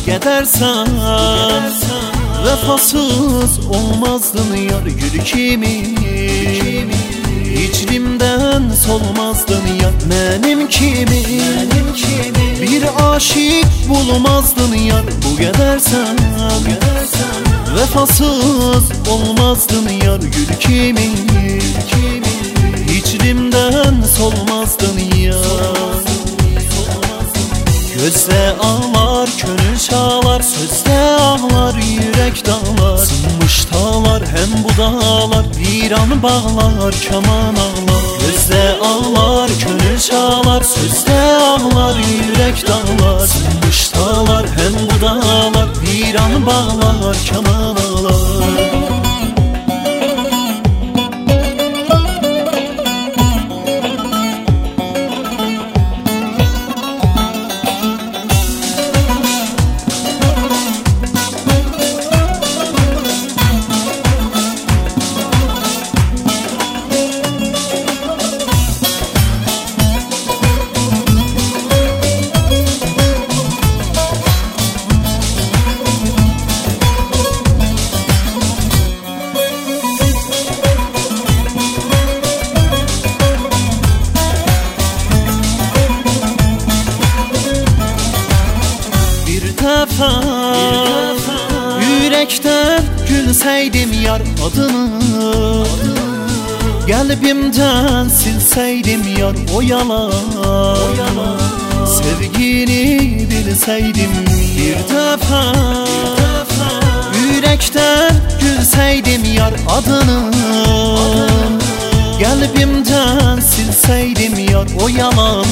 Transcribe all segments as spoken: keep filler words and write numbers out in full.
qədər sən vəfasız olmazdın yar, gül kimi hicrimdən solmazdın yar, mənim kimi bir aşiq bulmazdın yar. Bu qədər sən vəfasız olmazdın yar, gül kimi hicrimdən solmazdın yar. Gözdə ağlar, könül çalar, sözdə ağlar, yürək dağlar, sınmış dağlar, həm bu dağlar, viran bağlar, kaman ağlar. Gözdə ağlar, könül çalar, sözdə ağlar, yürək dağlar, sınmış dağlar, həm bu dağlar, viran bağlar, kaman ağlar. Yürekten gülseydim yar adını, kalbimden silseydim yar o yalan, sevgini bilseydim bir defa. Yürekten gülseydim yar adını, kalbimden silseydim yar o yalan,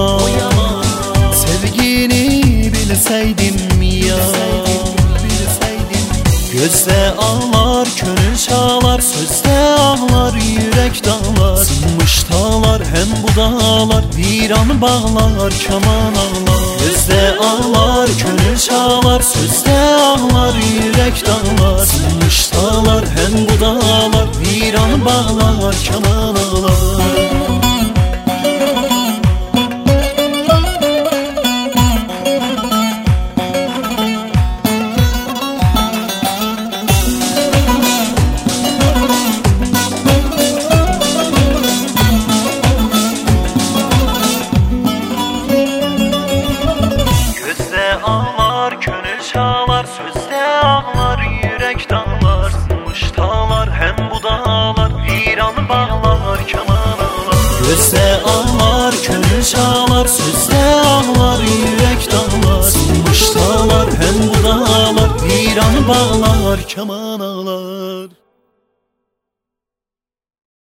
sevgini bilseydim ya. Gözdə ağlar, könül çalar, sözdə ağlar, yürək dağlar, sınmış dağlar, həm bu dağlar, viran bağlar, kaman ağlar. Gözdə ağlar, könül çalar, sözdə ağlar, yürək dağlar, sınmış dağlar, həm bu dağlar, viran bağlar, kaman ağlar. Könül çalar, sözdə ağlar, yürək dağlar, sınmış dağlar, həm bu dağlar, viran bağlar, kaman ağlar. Gözdə ağlar, könül çalar, sözdə ağlar, yürək dağlar, sınmış dağlar, həm bu dağlar, viran bağlar, kaman ağlar.